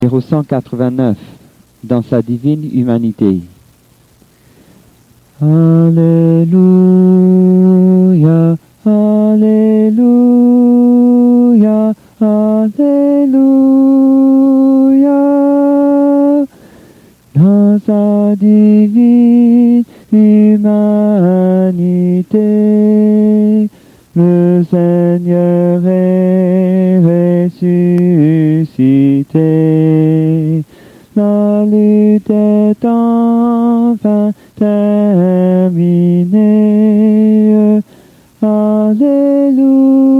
Numéro 189, dans sa divine humanité. Alléluia, Alléluia, Alléluia. Dans sa divine humanité, le Seigneur est ressuscité. La lutte est enfin terminée. Alléluia.